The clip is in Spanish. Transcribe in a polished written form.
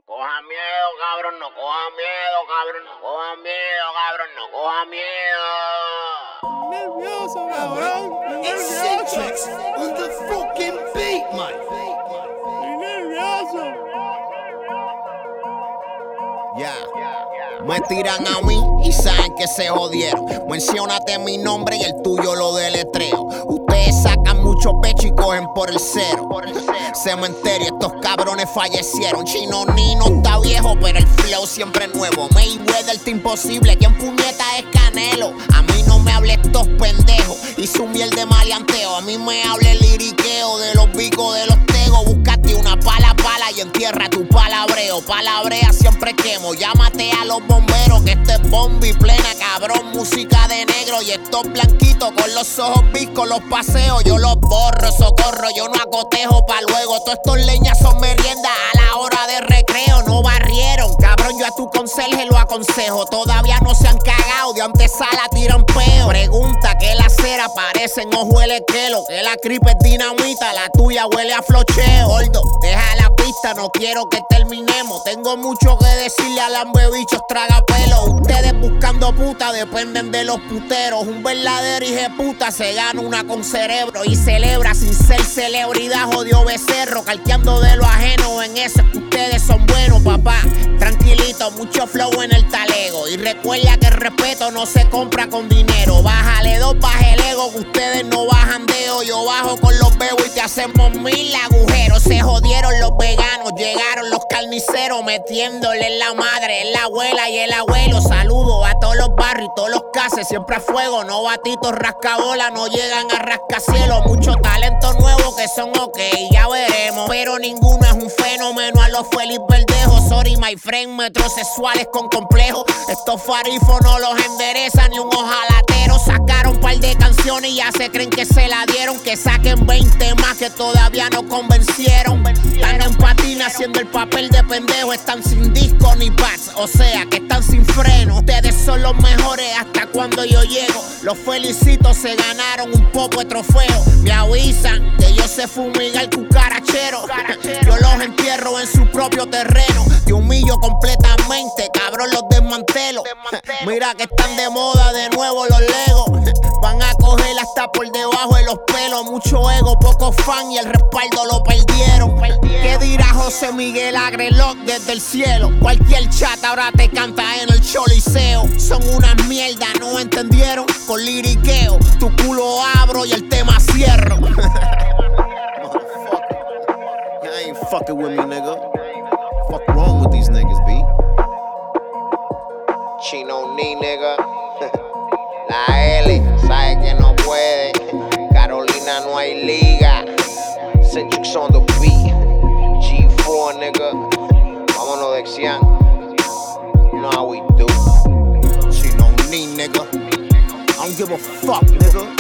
coja miedo, cabrón, no coja miedo, cabrón, no coja miedo, cabrón, no coja miedo. Nervioso, cabrón. Eccentrics on the fucking beat, man. Estoy nervioso. Ya. Me tiran a mí y saben que se jodieron. Menciónate mi nombre y el tuyo lo deletreo. Ustedes sacan mucho pecho y cogen por el cero. Cementerio, estos cabrones fallecieron. Chino Nino está viejo, pero el flow siempre es nuevo. Mayweather, el imposible, ¿quién puñeta es Canelo? A mí no me hable estos pendejos y su miel de maleanteo. A mí me hable el liriqueo de los bicos de los tegos. Búscate una pala y entierra tu palabreo. Palabrea siempre quemo, llámate a los bomberos, que esto es bombi plena, cabrón, música de negro. Y estos blanquitos con los ojos viscos los paseo, yo los borro, socorro, yo no acotejo pa' luego. Todos estos leñas son merienda a la hora de recreo. No barrieron, cabrón, yo a tu conserje lo aconsejo. Todavía no se han cagado, de antesala tiran peo. Pregunta que la cera parece, no huele quelo. Que la cripe es dinamita, la tuya huele a flocheo. Gordo, deja la pista, no quiero que terminemos. Tengo mucho que decirle a lambebichos tragapelo. Ustedes buscando puta dependen de los puteros. Un verdadero hijeputa se gana una con cerebro y celebra sin ser celebridad, jodió becerro. Calqueando de lo ajeno, en eso que ustedes son buenos, papá. Tranquilito, mucho flow en el talego. Y recuerda que el respeto no se compra con dinero. Bájale dos, baja el ego, que ustedes no bajan deo. Yo bajo con los bebos y te hacemos 1000 agujeros. Se jodieron los veganos, llegaron los carniceros, metiéndole en la madre, en la abuela y el abuelo. Saludo a todos los barrios y todos los cases, siempre a fuego. No batitos rascabola, no llegan a rascacielos. Mucho talento nuevo que son ok, ya veremos. Pero ninguno es un fenómeno a los Félix Verdejo. Sorry my friend, metrosexuales con complejo. Estos farifos no los enderezan ni un ojalatero. Sacaron par de canciones y ya se creen que se la dieron. Que saquen 20 más que todavía no convencieron. Están en patina haciendo el papel de pendejo. Están sin disco ni pads, o sea que están sin freno. Ustedes son los mejores hasta cuando yo llego. Los felicito, se ganaron un poco de trofeo. Me avisan que yo sé fumigar cucarachero. Yo los entierro en su propio terreno. Te humillo completamente, cabrón, los desmantelo. Mira que están de moda de nuevo los legos. Van a coger hasta por debajo de los pelos. Mucho ego, poco fan y el respaldo lo perdieron. ¿Qué dirá José Miguel Agrelot desde el cielo? Cualquier chat ahora te canta en el choliseo. Son unas mierdas, ¿no entendieron? Con liriqueo, tu culo abro y el tema cierro. You ain't fucking with me, nigga. Fuck wrong with these niggas, B? Chino Ni, nigga. La L, sabe que no puede. Carolina no hay liga. Eccentrics on the beat. G4, nigga. Vámonos de Xian. You know how we do. Chino Ni, nigga. I don't give a fuck, nigga.